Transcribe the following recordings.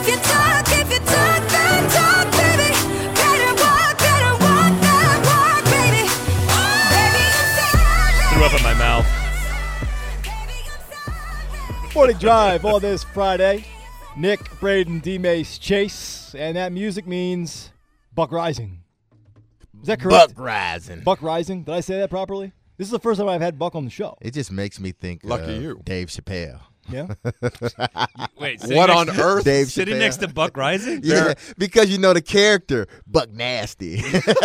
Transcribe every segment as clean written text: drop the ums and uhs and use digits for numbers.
if you talk that talk, baby, better walk that walk, baby. Threw up in my mouth. Morning Drive on this Friday. Nick, Braden, D-Mace, Chase, and that music means Buck Rising. Is that correct? Buck Rising. Buck Rising. Did I say that properly? This is the first time I've had Buck on the show. It just makes me think Lucky you. Dave Chappelle. Yeah. Wait, What on earth? Dave sitting Chappelle. next to Buck Rising? Yeah, because you know the character, Buck Nasty.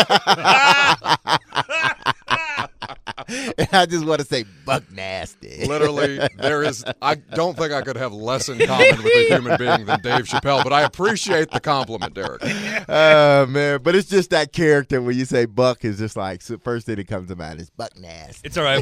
And I just want to say Buck Nasty. Literally, I don't think I could have less in common with a human being than Dave Chappelle, but I appreciate the compliment, Derek. Oh, man. But it's just that character when you say Buck is just like, so first thing that comes to mind is Buck Nasty. It's all right.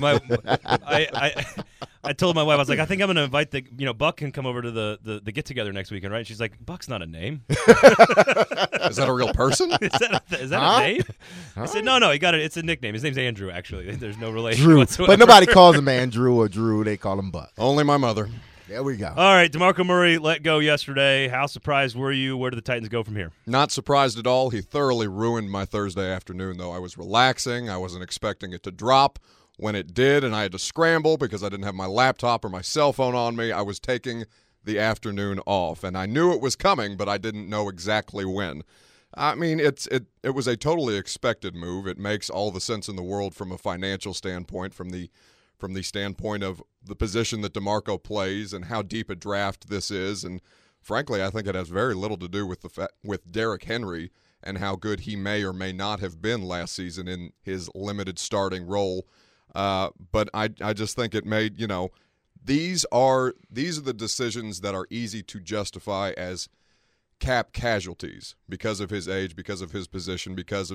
I told my wife, I was like, I think I'm going to invite Buck can come over to the get-together next weekend, right? She's like, Buck's not a name. Is that a real person? Is that a name? I said, no, he got it. It's a nickname. His name's Andrew, actually. There's no relation Drew. whatsoever. But nobody calls him Andrew or Drew. They call him Buck. Only my mother. There we go. All right, DeMarco Murray let go yesterday. How surprised were you? Where do the Titans go from here? Not surprised at all. He thoroughly ruined my Thursday afternoon, though. I was relaxing. I wasn't expecting it to drop. When it did, and I had to scramble because I didn't have my laptop or my cell phone on me, I was taking the afternoon off. And I knew it was coming, but I didn't know exactly when. I mean, it was a totally expected move. It makes all the sense in the world from a financial standpoint, from the standpoint of the position that DeMarco plays and how deep a draft this is. And frankly, I think it has very little to do with with Derrick Henry and how good he may or may not have been last season in his limited starting role. But I just think it made, these are the decisions that are easy to justify as cap casualties because of his age, because of his position, because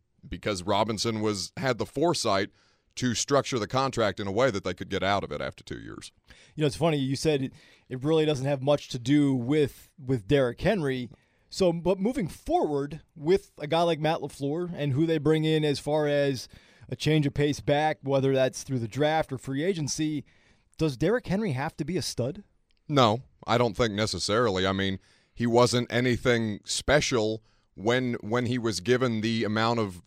Robinson had the foresight to structure the contract in a way that they could get out of it after 2 years. It's funny. You said it really doesn't have much to do with Derrick Henry. So, but moving forward with a guy like Matt LaFleur and who they bring in as far as a change of pace back, whether that's through the draft or free agency, does Derrick Henry have to be a stud? No, I don't think necessarily. I mean, he wasn't anything special when he was given the amount of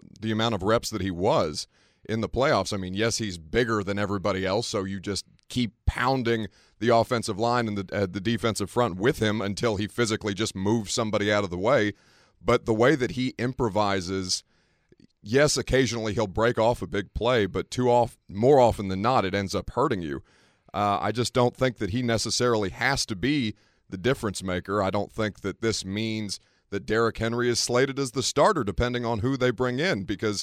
reps that he was in the playoffs. I mean, yes, he's bigger than everybody else, so you just keep pounding the offensive line and the defensive front with him until he physically just moves somebody out of the way. But the way that he improvises, yes, occasionally he'll break off a big play, but more often than not, it ends up hurting you. I just don't think that he necessarily has to be the difference maker. I don't think that this means that Derrick Henry is slated as the starter, depending on who they bring in, because,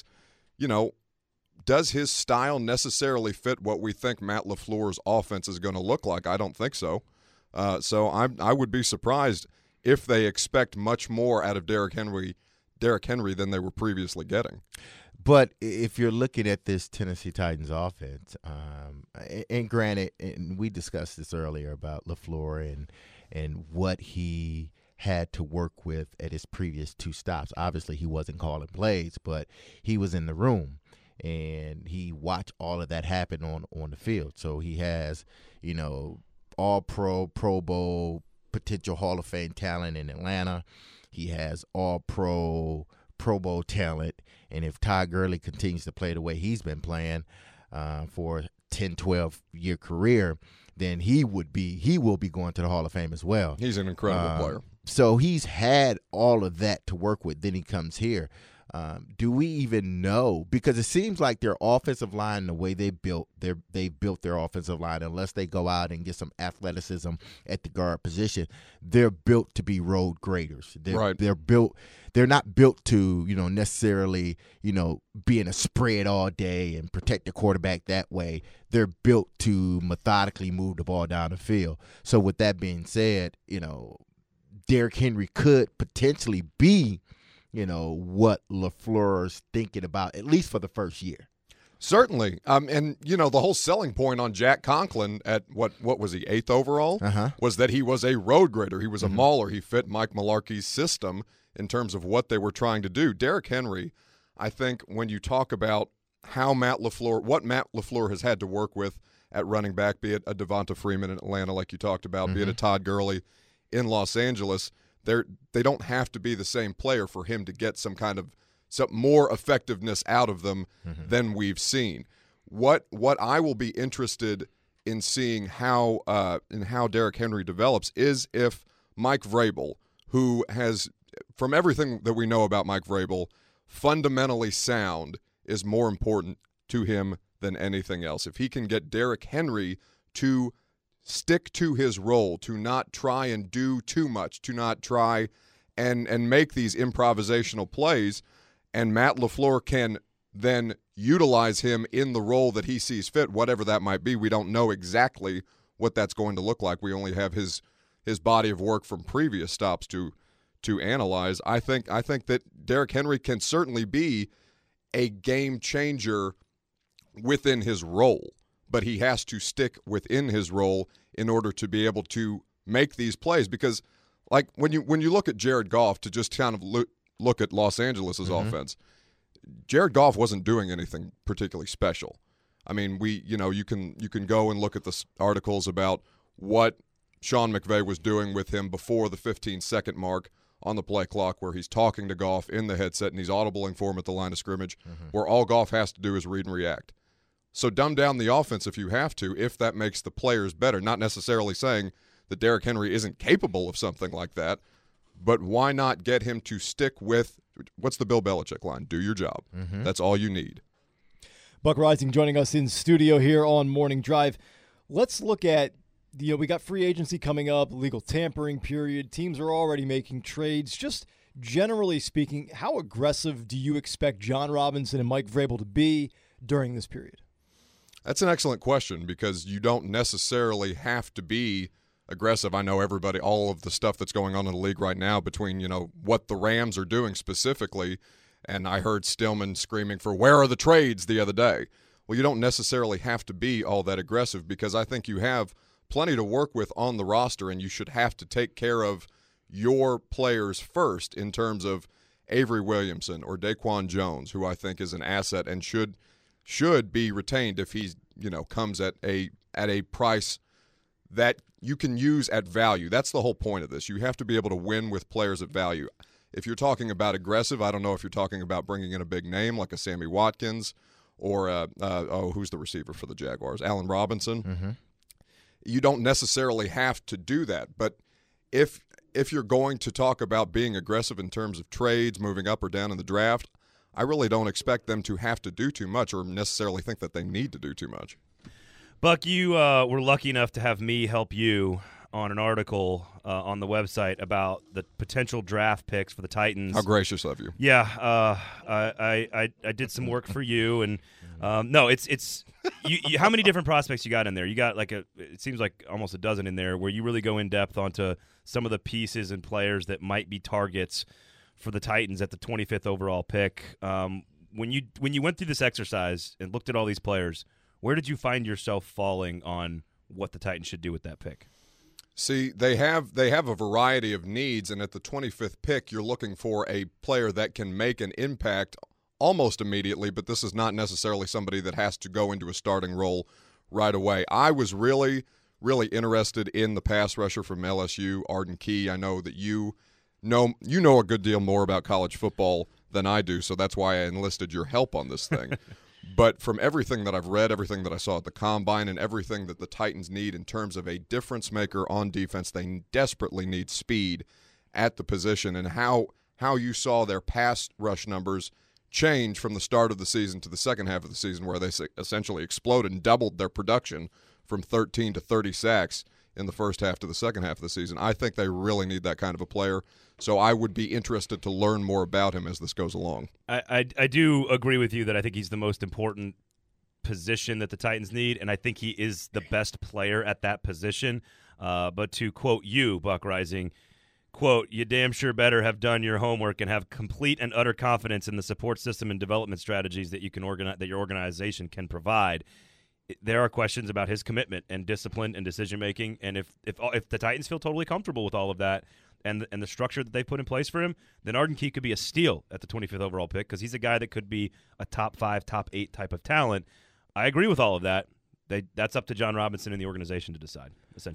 does his style necessarily fit what we think Matt LaFleur's offense is going to look like? I don't think so. So I would be surprised if they expect much more out of Derrick Henry than they were previously getting. But if you're looking at this Tennessee Titans offense, and granted, and we discussed this earlier about LaFleur and what he had to work with at his previous two stops. Obviously, he wasn't calling plays, but he was in the room, and he watched all of that happen on the field. So he has, all-pro, Pro Bowl, potential Hall of Fame talent in Atlanta. He has all-pro, Pro Bowl talent, and if Todd Gurley continues to play the way he's been playing for a 10, 12-year career, then he will be going to the Hall of Fame as well. He's an incredible player. So he's had all of that to work with. Then he comes here. Do we even know? Because it seems like their offensive line, the way they built their offensive line, unless they go out and get some athleticism at the guard position, they're built to be road graders. They're built. They're not built to necessarily be in a spread all day and protect the quarterback that way. They're built to methodically move the ball down the field. So with that being said, Derrick Henry could potentially be what LaFleur's thinking about, at least for the first year. Certainly. And, the whole selling point on Jack Conklin at what was he, 8th overall, was that he was a road grader. He was a mauler. He fit Mike Mularkey's system in terms of what they were trying to do. Derrick Henry, I think when you talk about what Matt LaFleur has had to work with at running back, be it a Devonta Freeman in Atlanta like you talked about, be it a Todd Gurley in Los Angeles, they don't have to be the same player for him to get some more effectiveness out of them than we've seen. What I will be interested in seeing how Derrick Henry develops is if Mike Vrabel, who has, from everything that we know about Mike Vrabel, fundamentally sound is more important to him than anything else. If he can get Derrick Henry to stick to his role, to not try and do too much, to not try and make these improvisational plays, and Matt LaFleur can then utilize him in the role that he sees fit, whatever that might be. We don't know exactly what that's going to look like. We only have his body of work from previous stops to analyze. I think that Derrick Henry can certainly be a game changer within his role, but he has to stick within his role in order to be able to make these plays. Because, like, when you look at Jared Goff, to just kind of look at Los Angeles' offense, Jared Goff wasn't doing anything particularly special. I mean, you can go and look at the articles about what Sean McVay was doing with him before the 15-second mark on the play clock, where he's talking to Goff in the headset and he's audibling for him at the line of scrimmage, where all Goff has to do is read and react. So dumb down the offense if you have to, if that makes the players better. Not necessarily saying that Derrick Henry isn't capable of something like that, but why not get him to stick with, what's the Bill Belichick line? Do your job. That's all you need. Buck Reising joining us in studio here on Morning Drive. Let's look at, we got free agency coming up, legal tampering period. Teams are already making trades. Just generally speaking, how aggressive do you expect John Robinson and Mike Vrabel to be during this period? That's an excellent question, because you don't necessarily have to be aggressive. I know all of the stuff that's going on in the league right now between, what the Rams are doing specifically, and I heard Stillman screaming for where are the trades the other day. Well, you don't necessarily have to be all that aggressive, because I think you have plenty to work with on the roster, and you should have to take care of your players first in terms of Avery Williamson or Daquan Jones, who I think is an asset and should be retained if he's comes at a price that you can use at value. That's the whole point of this. You have to be able to win with players at value. If you're talking about aggressive, I don't know if you're talking about bringing in a big name like a Sammy Watkins or who's the receiver for the Jaguars? Allen Robinson. You don't necessarily have to do that, but if you're going to talk about being aggressive in terms of trades, moving up or down in the draft, I really don't expect them to have to do too much or necessarily think that they need to do too much. Buck, you were lucky enough to have me help you on an article on the website about the potential draft picks for the Titans. How gracious of you. Yeah, I did some work for you, and no, it's you, how many different prospects you got in there? You got it seems like almost a dozen in there, where you really go in depth onto some of the pieces and players that might be targets for the Titans at the 25th overall pick. When you went through this exercise and looked at all these players, where did you find yourself falling on what the Titans should do with that pick? See, they have a variety of needs, and at the 25th pick, you're looking for a player that can make an impact almost immediately, but this is not necessarily somebody that has to go into a starting role right away. I was really, really interested in the pass rusher from LSU, Arden Key. I know that you know a good deal more about college football than I do, so that's why I enlisted your help on this thing. But from everything that I've read, everything that I saw at the Combine, and everything that the Titans need in terms of a difference maker on defense, they desperately need speed at the position. And how you saw their pass rush numbers change from the start of the season to the second half of the season, where they essentially exploded and doubled their production from 13 to 30 sacks in the first half to the second half of the season. I think they really need that kind of a player. So I would be interested to learn more about him as this goes along. I do agree with you that I think he's the most important position that the Titans need, and I think he is the best player at that position. But to quote you, Buck Reising, quote, "You damn sure better have done your homework and have complete and utter confidence in the support system and development strategies that you can that your organization can provide." There are questions about his commitment and discipline and decision making, and if the Titans feel totally comfortable with all of that and the structure that they put in place for him, then Arden Key could be a steal at the 25th overall pick, because he's a guy that could be a top 5, top 8 type of talent. I agree with all of that. That's up to John Robinson and the organization to decide, essentially.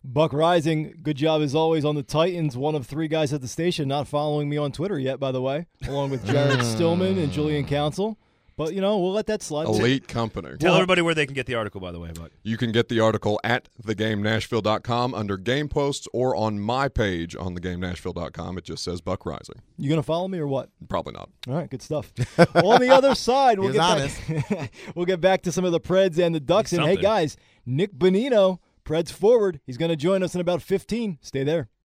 Buck Rising, good job as always on the Titans. One of 3 guys at the station not following me on Twitter yet, by the way, along with Jared Stillman and Julian Council. But, we'll let that slide. Elite company. Tell everybody where they can get the article, by the way, Buck. You can get the article at thegamenashville.com under game posts or on my page on thegamenashville.com. It just says Buck Rising. You going to follow me or what? Probably not. All right, good stuff. On the other side, He was we'll get back to some of the Preds and the Ducks. And, hey, Something. guys, Nick Bonino, Preds forward, he's going to join us in about 15. Stay there.